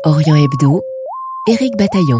Orient Hebdo, Éric Bataillon.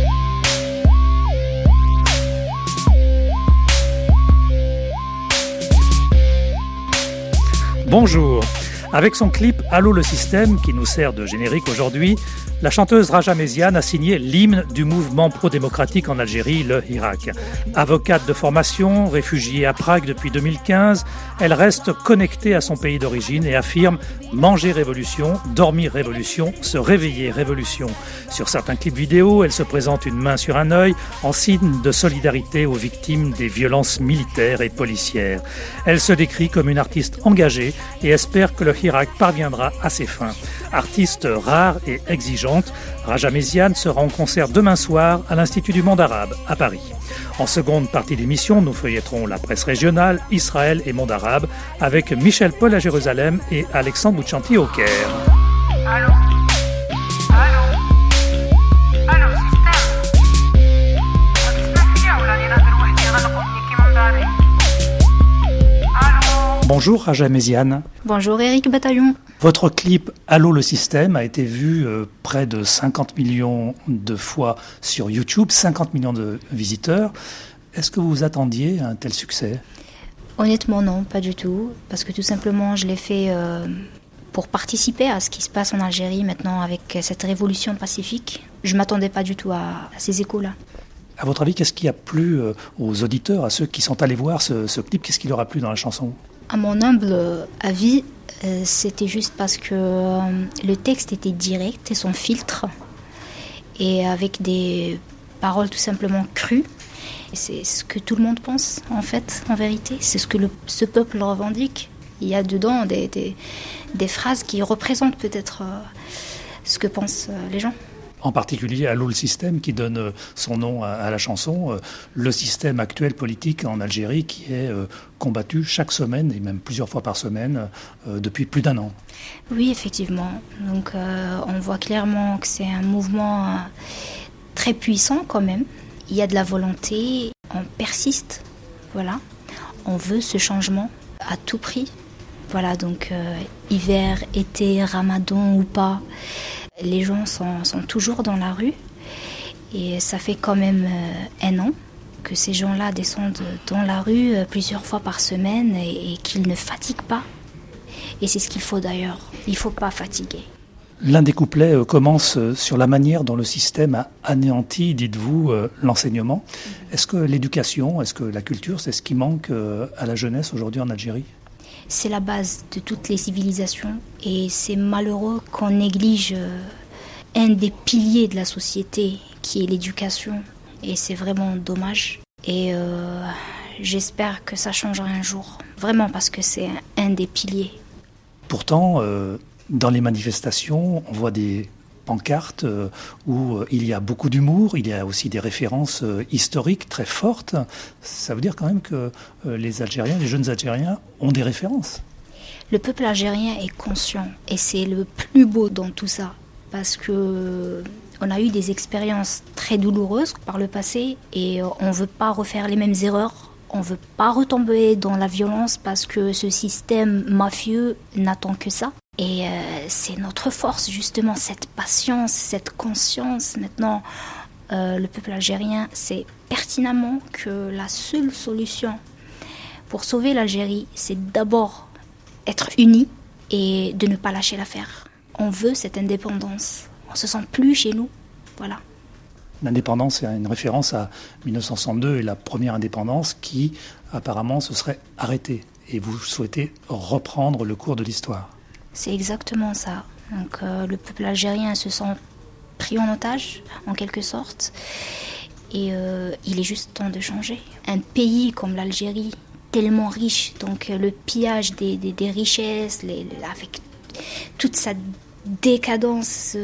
Bonjour. Avec son clip « Allô le système » qui nous sert de générique aujourd'hui, la chanteuse Raja Méziane a signé l'hymne du mouvement pro-démocratique en Algérie, le Hirak. Avocate de formation, réfugiée à Prague depuis 2015, elle reste connectée à son pays d'origine et affirme « manger révolution, dormir révolution, se réveiller révolution ». Sur certains clips vidéo, elle se présente une main sur un œil en signe de solidarité aux victimes des violences militaires et policières. Elle se décrit comme une artiste engagée et espère que le Hirak parviendra à ses fins. Artiste rare et exigeante, Raja Méziane sera en concert demain soir à l'Institut du Monde Arabe à Paris. En seconde partie d'émission, nous feuilletterons la presse régionale, Israël et Monde Arabe avec Michel Paul à Jérusalem et Alexandre Bouchanti au Caire. Bonjour Raja Méziane. Bonjour Éric Bataillon. Votre clip « Allô le système » a été vu près de 50 millions de fois sur YouTube, 50 millions de visiteurs. Est-ce que vous vous attendiez à un tel succès ? Honnêtement non, pas du tout, parce que tout simplement je l'ai fait pour participer à ce qui se passe en Algérie maintenant avec cette révolution pacifique. Je ne m'attendais pas du tout à ces échos-là. À votre avis, qu'est-ce qui a plu aux auditeurs, à ceux qui sont allés voir ce clip ? Qu'est-ce qui leur a plu dans la chanson ? À mon humble avis, c'était juste parce que le texte était direct et sans filtre et avec des paroles tout simplement crues. Et c'est ce que tout le monde pense en fait, en vérité. C'est ce que ce peuple revendique. Il y a dedans des phrases qui représentent peut-être ce que pensent les gens. En particulier Allô le système qui donne son nom à la chanson, le système actuel politique en Algérie qui est combattu chaque semaine et même plusieurs fois par semaine depuis plus d'un an. Oui, effectivement. Donc on voit clairement que c'est un mouvement très puissant quand même. Il y a de la volonté, on persiste, voilà. On veut ce changement à tout prix. Voilà, donc hiver, été, ramadan ou pas, les gens sont toujours dans la rue et ça fait quand même un an que ces gens-là descendent dans la rue plusieurs fois par semaine et qu'ils ne fatiguent pas. Et c'est ce qu'il faut d'ailleurs, il ne faut pas fatiguer. L'un des couplets commence sur la manière dont le système a anéanti, dites-vous, l'enseignement. Est-ce que l'éducation, est-ce que la culture, c'est ce qui manque à la jeunesse aujourd'hui en Algérie ? C'est la base de toutes les civilisations et c'est malheureux qu'on néglige un des piliers de la société qui est l'éducation et c'est vraiment dommage et j'espère que ça changera un jour, vraiment parce que c'est un des piliers. Pourtant, dans les manifestations, on voit des pancartes où il y a beaucoup d'humour, il y a aussi des références historiques très fortes. Ça veut dire quand même que les Algériens, les jeunes Algériens ont des références. Le peuple algérien est conscient et c'est le plus beau dans tout ça parce que on a eu des expériences très douloureuses par le passé et on ne veut pas refaire les mêmes erreurs. On ne veut pas retomber dans la violence parce que ce système mafieux n'attend que ça. Et c'est notre force, justement, cette patience, cette conscience. Maintenant, le peuple algérien sait pertinemment que la seule solution pour sauver l'Algérie, c'est d'abord être unis et de ne pas lâcher l'affaire. On veut cette indépendance. On ne se sent plus chez nous. Voilà. L'indépendance, c'est une référence à 1962 et la première indépendance qui, apparemment, se serait arrêtée. Et vous souhaitez reprendre le cours de l'histoire. C'est exactement ça. Donc le peuple algérien se sent pris en otage, en quelque sorte. Et il est juste temps de changer. Un pays comme l'Algérie, tellement riche, donc le pillage des richesses, avec toute sa décadence,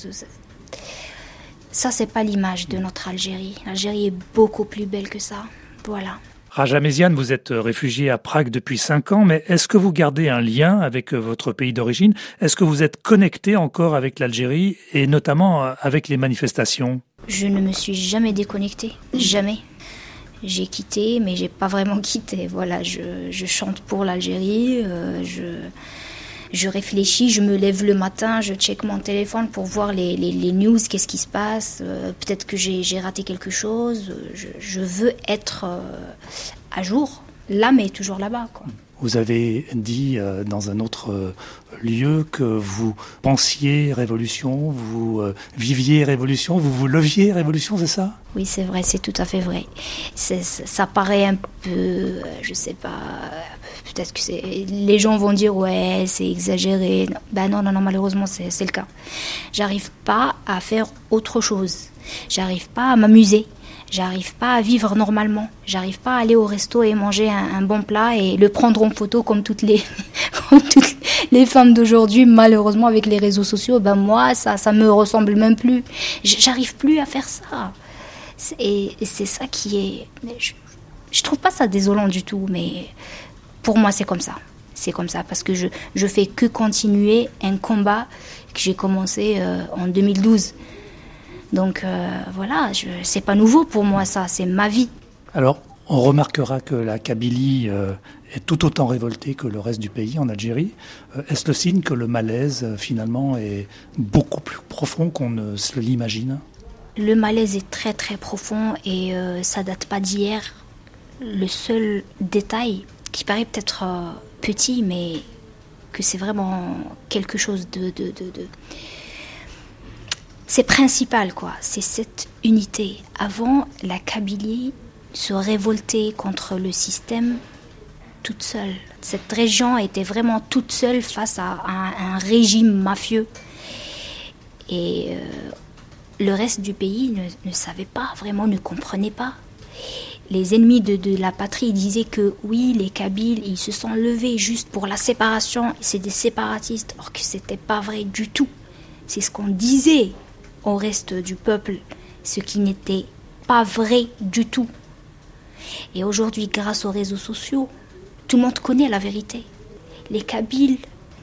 ça c'est pas l'image de notre Algérie. L'Algérie est beaucoup plus belle que ça. Voilà. Raja Méziane, vous êtes réfugié à Prague depuis 5 ans, mais est-ce que vous gardez un lien avec votre pays d'origine ? Est-ce que vous êtes connecté encore avec l'Algérie et notamment avec les manifestations ? Je ne me suis jamais déconnectée, jamais. J'ai quitté, mais j'ai pas vraiment quitté. Voilà, je chante pour l'Algérie, Je réfléchis, je me lève le matin, je check mon téléphone pour voir les news, qu'est-ce qui se passe. Peut-être que j'ai raté quelque chose. Je veux être à jour. L'âme est toujours là-bas, quoi. Vous avez dit dans un autre lieu que vous pensiez révolution, vous viviez révolution, vous leviez révolution, c'est ça ? Oui, c'est vrai, c'est tout à fait vrai. Ça paraît un peu, je sais pas, peut-être que les gens vont dire ouais, c'est exagéré. Ben non, malheureusement, c'est le cas. J'arrive pas à faire autre chose. J'arrive pas à m'amuser. J'arrive pas à vivre normalement. J'arrive pas à aller au resto et manger un bon plat et le prendre en photo comme toutes les femmes d'aujourd'hui. Malheureusement, avec les réseaux sociaux, ben moi, ça me ressemble même plus. J'arrive plus à faire ça. Et c'est ça qui est... Je trouve pas ça désolant du tout, mais pour moi, c'est comme ça. C'est comme ça parce que je fais que continuer un combat que j'ai commencé en 2012. Donc voilà, c'est pas nouveau pour moi ça, c'est ma vie. Alors, on remarquera que la Kabylie est tout autant révoltée que le reste du pays en Algérie. Est-ce le signe que le malaise finalement est beaucoup plus profond qu'on ne se l'imagine ? Le malaise est très très profond et ça date pas d'hier. Le seul détail qui paraît peut-être petit, mais que c'est vraiment quelque chose de c'est principal, quoi. C'est cette unité. Avant, la Kabylie se révoltait contre le système toute seule. Cette région était vraiment toute seule face à un régime mafieux. Et le reste du pays ne savait pas, vraiment ne comprenait pas. Les ennemis de la patrie disaient que oui, les Kabyles, ils se sont levés juste pour la séparation. C'est des séparatistes, or que c'était pas vrai du tout. C'est ce qu'on disait au reste du peuple, ce qui n'était pas vrai du tout. Et aujourd'hui, grâce aux réseaux sociaux, tout le monde connaît la vérité. Les Kabyles,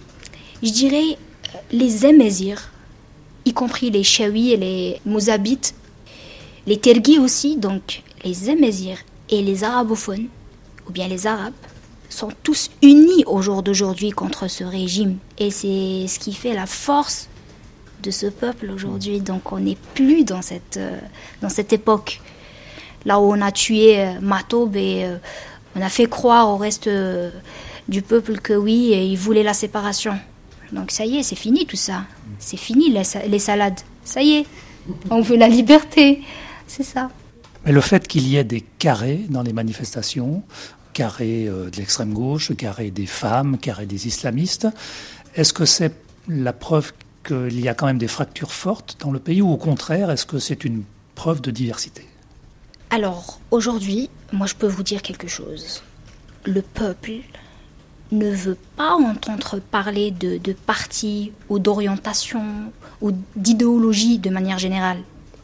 je dirais les Amazirs, y compris les Chaouis et les Mouzabites, les Tergis aussi, donc les Amazirs et les arabophones, ou bien les Arabes, sont tous unis au jour d'aujourd'hui contre ce régime. Et c'est ce qui fait la force de ce peuple aujourd'hui. Donc on n'est plus dans cette époque là où on a tué Matoub et on a fait croire au reste du peuple que oui, il voulait la séparation. Donc ça y est, c'est fini tout ça. C'est fini les salades. Ça y est, on veut la liberté. C'est ça. Mais le fait qu'il y ait des carrés dans les manifestations, carrés de l'extrême gauche, carrés des femmes, carrés des islamistes, est-ce que c'est la preuve qu'il y a quand même des fractures fortes dans le pays, ou au contraire, est-ce que c'est une preuve de diversité ? Alors, aujourd'hui, moi je peux vous dire quelque chose. Le peuple ne veut pas entendre parler de parti ou d'orientation ou d'idéologie de manière générale.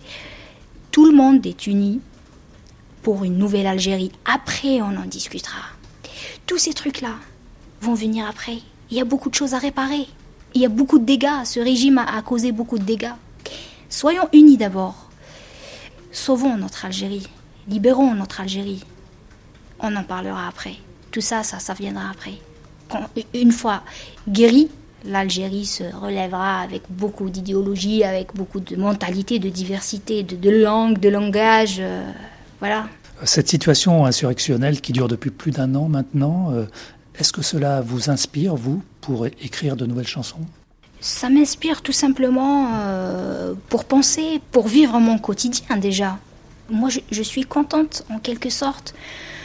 Tout le monde est uni pour une nouvelle Algérie. Après, on en discutera. Tous ces trucs-là vont venir après. Il y a beaucoup de choses à réparer. Il y a beaucoup de dégâts. Ce régime a causé beaucoup de dégâts. Soyons unis d'abord. Sauvons notre Algérie. Libérons notre Algérie. On en parlera après. Tout ça viendra après. Une fois guéri, l'Algérie se relèvera avec beaucoup d'idéologie, avec beaucoup de mentalité, de diversité, de langue, de langage. Voilà. Cette situation insurrectionnelle qui dure depuis plus d'1 an maintenant, est-ce que cela vous inspire, vous, pour écrire de nouvelles chansons ? Ça m'inspire tout simplement pour penser, pour vivre mon quotidien déjà. Moi, je suis contente, en quelque sorte,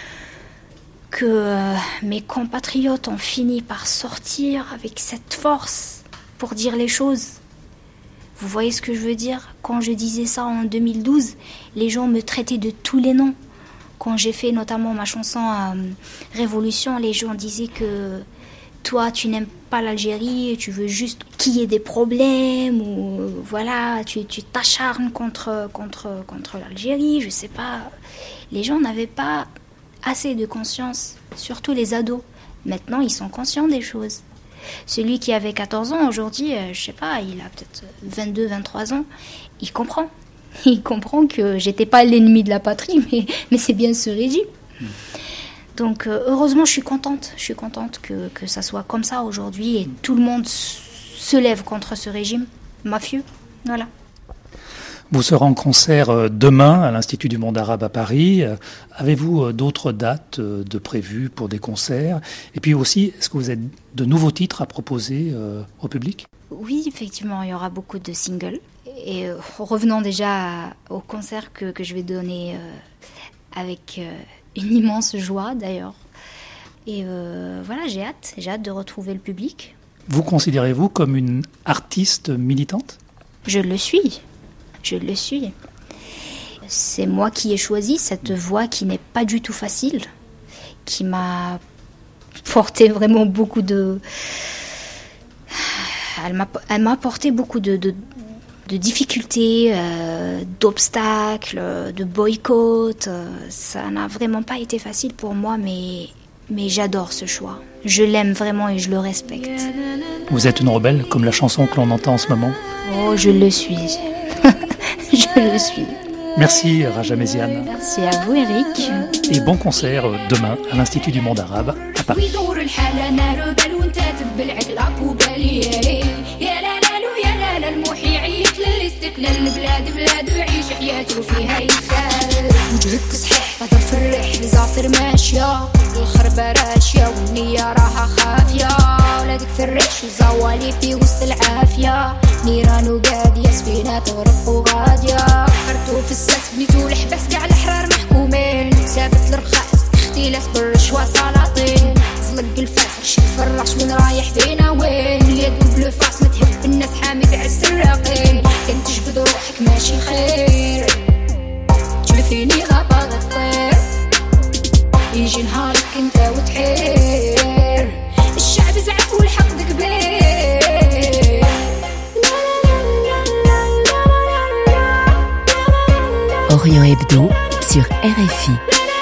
que mes compatriotes ont fini par sortir avec cette force pour dire les choses. Vous voyez ce que je veux dire ? Quand je disais ça en 2012, les gens me traitaient de tous les noms. Quand j'ai fait notamment ma chanson Révolution, les gens disaient que toi, tu n'aimes pas l'Algérie, tu veux juste qu'il y ait des problèmes, ou voilà, tu t'acharnes contre l'Algérie, je sais pas. Les gens n'avaient pas assez de conscience, surtout les ados. Maintenant, ils sont conscients des choses. Celui qui avait 14 ans aujourd'hui, je sais pas, il a peut-être 22, 23 ans, il comprend. Il comprend que j'étais pas l'ennemi de la patrie, mais c'est bien ce régime. Donc heureusement, je suis contente que ça soit comme ça aujourd'hui et tout le monde se lève contre ce régime mafieux. Voilà. Vous serez en concert demain à l'Institut du monde arabe à Paris. Avez-vous d'autres dates de prévues pour des concerts? Et puis aussi, est-ce que vous avez de nouveaux titres à proposer au public? Oui, effectivement, il y aura beaucoup de singles. Et revenons déjà au concert que je vais donner avec une immense joie d'ailleurs. Et voilà, j'ai hâte de retrouver le public. Vous considérez-vous comme une artiste militante? Je le suis. C'est moi qui ai choisi cette voie qui n'est pas du tout facile, qui m'a porté vraiment beaucoup de... Elle m'a apporté beaucoup de difficultés, d'obstacles, de boycotts. Ça n'a vraiment pas été facile pour moi, mais j'adore ce choix. Je l'aime vraiment et je le respecte. Vous êtes une rebelle, comme la chanson que l'on entend en ce moment? Oh, je le suis. Je le suis. Merci Raja Méziane. Merci à vous Eric. Et bon concert demain à l'Institut du monde arabe à Paris. البلاد بلاد ويعيش حياته فيها يتخيل وجهك صحيح بدر في الريح لزعتر ماشية الخربة راشية والنية راحة خافية ولادك في الريش وزوالي في وسط العافية نيران وقادية سفينة تغرق وغادية خرتو في الساس بنيتو الحباس كاع الحرار محكومين سافت الرخاص اختلاف بالرشوة سلاطين زلق الفاس رشد في الرعش وين رايح فينا وين اليد بلوفاس ما تهب الناس حامي تاع السراقين كنت تجبد روحك ماشي خير تشوفيني غابة الطير يجي نهارك انت وتحير الشعب زعف والحقد كبير Orient Hebdo sur RFI.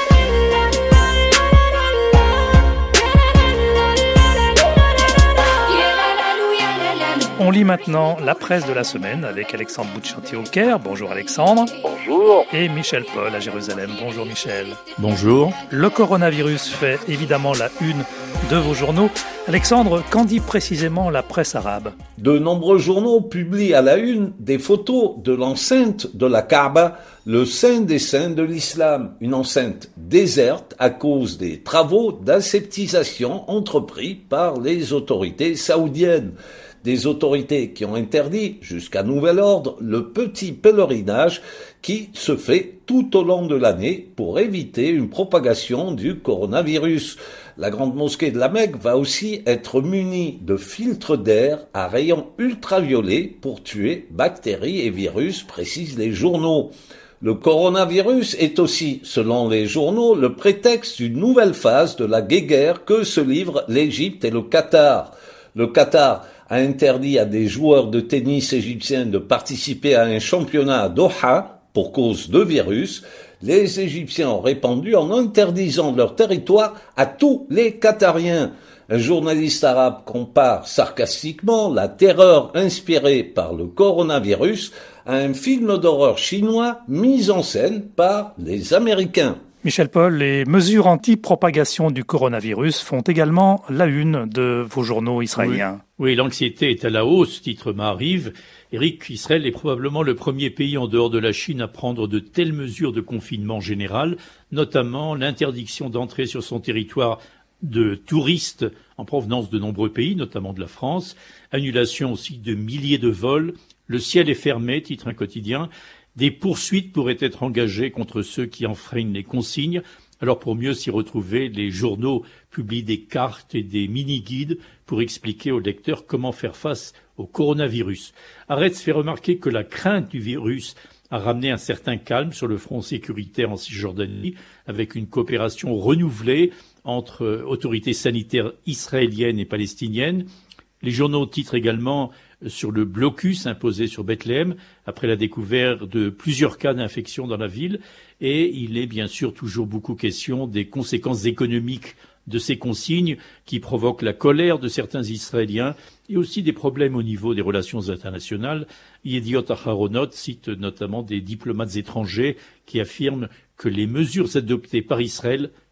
On lit maintenant la presse de la semaine avec Alexandre Bouchanti au Caire. Bonjour Alexandre. Bonjour. Et Michel Paul à Jérusalem. Bonjour Michel. Bonjour. Le coronavirus fait évidemment la une de vos journaux. Alexandre, qu'en dit précisément la presse arabe? De nombreux journaux publient à la une des photos de l'enceinte de la Kaaba, le saint des saints de l'islam, une enceinte déserte à cause des travaux d'aseptisation entrepris par les autorités saoudiennes. Des autorités qui ont interdit, jusqu'à nouvel ordre, le petit pèlerinage qui se fait tout au long de l'année pour éviter une propagation du coronavirus. La grande mosquée de la Mecque va aussi être munie de filtres d'air à rayons ultraviolets pour tuer bactéries et virus, précisent les journaux. Le coronavirus est aussi, selon les journaux, le prétexte d'une nouvelle phase de la guéguerre que se livrent l'Égypte et le Qatar. Le Qatar a interdit à des joueurs de tennis égyptiens de participer à un championnat à Doha pour cause de virus. Les Égyptiens ont répondu en interdisant leur territoire à tous les Qatariens. Un journaliste arabe compare sarcastiquement la terreur inspirée par le coronavirus à un film d'horreur chinois mis en scène par les Américains. Michel Paul, les mesures anti-propagation du coronavirus font également la une de vos journaux israéliens. Oui, l'anxiété est à la hausse, titre Maariv. Eric, Israël est probablement le premier pays en dehors de la Chine à prendre de telles mesures de confinement général, notamment l'interdiction d'entrer sur son territoire de touristes en provenance de nombreux pays, notamment de la France, annulation aussi de milliers de vols, le ciel est fermé, titre un quotidien. Des poursuites pourraient être engagées contre ceux qui enfreignent les consignes. Alors pour mieux s'y retrouver, les journaux publient des cartes et des mini-guides pour expliquer aux lecteurs comment faire face au coronavirus. Haaretz fait remarquer que la crainte du virus a ramené un certain calme sur le front sécuritaire en Cisjordanie, avec une coopération renouvelée entre autorités sanitaires israéliennes et palestiniennes. Les journaux titrent également sur le blocus imposé sur Bethléem après la découverte de plusieurs cas d'infection dans la ville, et il est bien sûr toujours beaucoup question des conséquences économiques de ces consignes qui provoquent la colère de certains Israéliens et aussi des problèmes au niveau des relations internationales. Yediot Aharonot cite notamment des diplomates étrangers qui affirment que les mesures adoptées par Israël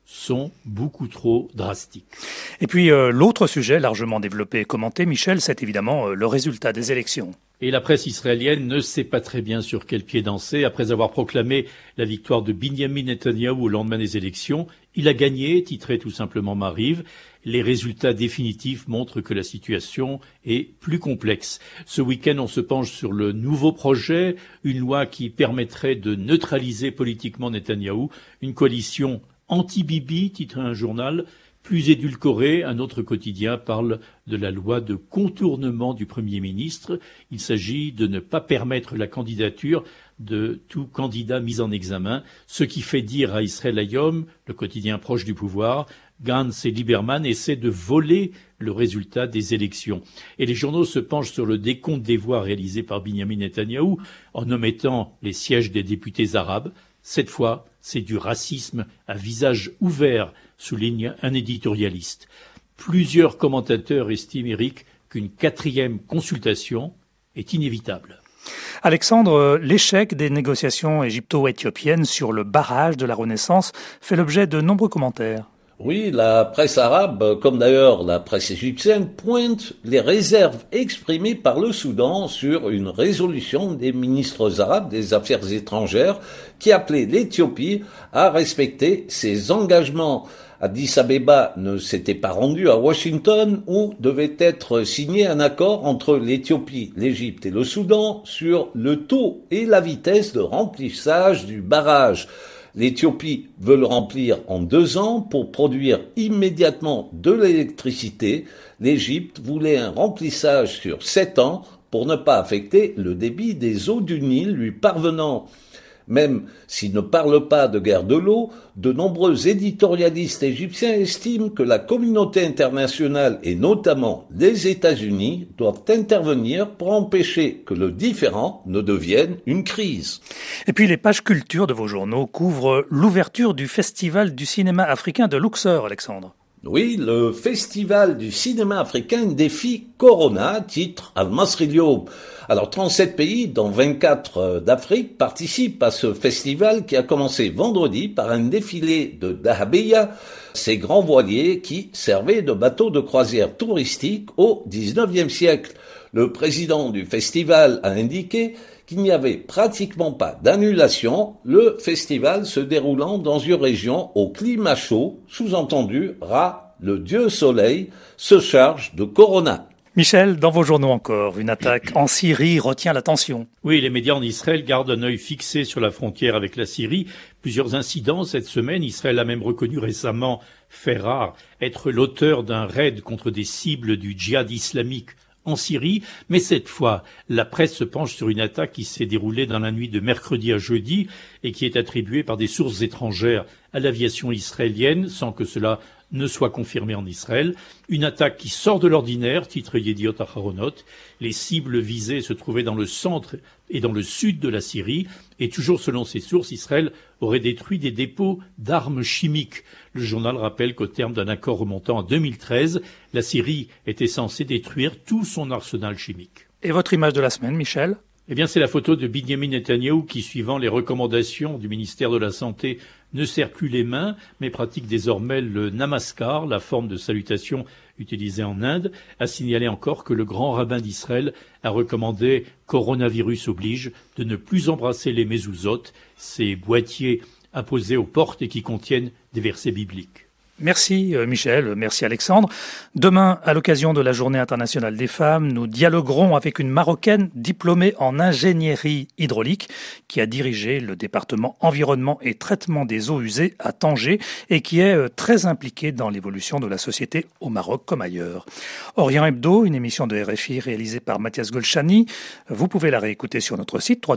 sont beaucoup trop drastiques. Et puis l'autre sujet largement développé et commenté, Michel, c'est évidemment le résultat des élections. Et la presse israélienne ne sait pas très bien sur quel pied danser. Après avoir proclamé la victoire de Binyamin Netanyahou au lendemain des élections, il a gagné, titrait tout simplement Maariv. Les résultats définitifs montrent que la situation est plus complexe. Ce week-end, on se penche sur le nouveau projet, une loi qui permettrait de neutraliser politiquement Netanyahou, une coalition anti-Bibi, titre un journal. Plus édulcoré, un autre quotidien parle de la loi de contournement du Premier ministre. Il s'agit de ne pas permettre la candidature de tout candidat mis en examen, ce qui fait dire à Israël Hayom, le quotidien proche du pouvoir, Gantz et Lieberman essaient de voler le résultat des élections. Et les journaux se penchent sur le décompte des voix réalisées par Binyamin Netanyahou en omettant les sièges des députés arabes. Cette fois, c'est du racisme à visage ouvert, souligne un éditorialiste. Plusieurs commentateurs estiment, Eric, qu'une 4e consultation est inévitable. Alexandre, l'échec des négociations égypto-éthiopiennes sur le barrage de la Renaissance fait l'objet de nombreux commentaires. Oui, la presse arabe, comme d'ailleurs la presse égyptienne, pointe les réserves exprimées par le Soudan sur une résolution des ministres arabes des Affaires étrangères qui appelait l'Éthiopie à respecter ses engagements. Addis Abeba ne s'était pas rendu à Washington où devait être signé un accord entre l'Éthiopie, l'Égypte et le Soudan sur le taux et la vitesse de remplissage du barrage. L'Éthiopie veut le remplir en 2 ans pour produire immédiatement de l'électricité. L'Égypte voulait un remplissage sur 7 ans pour ne pas affecter le débit des eaux du Nil lui parvenant. Même s'il ne parle pas de guerre de l'eau, de nombreux éditorialistes égyptiens estiment que la communauté internationale et notamment les États-Unis doivent intervenir pour empêcher que le différend ne devienne une crise. Et puis les pages culture de vos journaux couvrent l'ouverture du Festival du cinéma africain de Luxor, Alexandre. Oui, le Festival du cinéma africain défie Corona, titre Al-Masri Lyoum. Alors 37 pays, dont 24 d'Afrique, participent à ce festival qui a commencé vendredi par un défilé de dahabeya, ces grands voiliers qui servaient de bateaux de croisière touristiques au XIXe siècle. Le président du festival a indiqué qu'il n'y avait pratiquement pas d'annulation, le festival se déroulant dans une région au climat chaud, sous-entendu Ra, le dieu soleil, se charge de Corona. Michel, dans vos journaux encore, une attaque en Syrie retient l'attention. Oui, les médias en Israël gardent un œil fixé sur la frontière avec la Syrie. Plusieurs incidents cette semaine. Israël a même reconnu récemment, fait rare, être l'auteur d'un raid contre des cibles du djihad islamique en Syrie, mais cette fois, la presse se penche sur une attaque qui s'est déroulée dans la nuit de mercredi à jeudi et qui est attribuée par des sources étrangères à l'aviation israélienne, sans que cela ne soit confirmé en Israël. Une attaque qui sort de l'ordinaire, titre Yediot Aharonot. Les cibles visées se trouvaient dans le centre et dans le sud de la Syrie, et toujours selon ces sources, Israël aurait détruit des dépôts d'armes chimiques. Le journal rappelle qu'au terme d'un accord remontant en 2013, la Syrie était censée détruire tout son arsenal chimique. Et votre image de la semaine, Michel ? Eh bien, c'est la photo de Binyamin Netanyahou qui, suivant les recommandations du ministère de la Santé, ne serre plus les mains, mais pratique désormais le namaskar, la forme de salutation utilisée en Inde, a signalé encore que le grand rabbin d'Israël a recommandé, coronavirus oblige, de ne plus embrasser les mezuzot, ces boîtiers apposés aux portes et qui contiennent des versets bibliques. Merci Michel, merci Alexandre. Demain, à l'occasion de la Journée internationale des femmes, nous dialoguerons avec une Marocaine diplômée en ingénierie hydraulique qui a dirigé le département environnement et traitement des eaux usées à Tanger et qui est très impliquée dans l'évolution de la société au Maroc comme ailleurs. Orient Hebdo, une émission de RFI réalisée par Mathias Golchani. Vous pouvez la réécouter sur notre site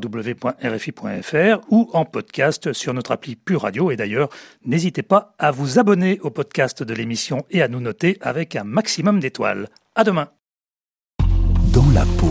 www.rfi.fr ou en podcast sur notre appli Pure Radio. Et d'ailleurs, n'hésitez pas à vous abonner au podcast de l'émission et à nous noter avec un maximum d'étoiles. À demain. Dans la peau.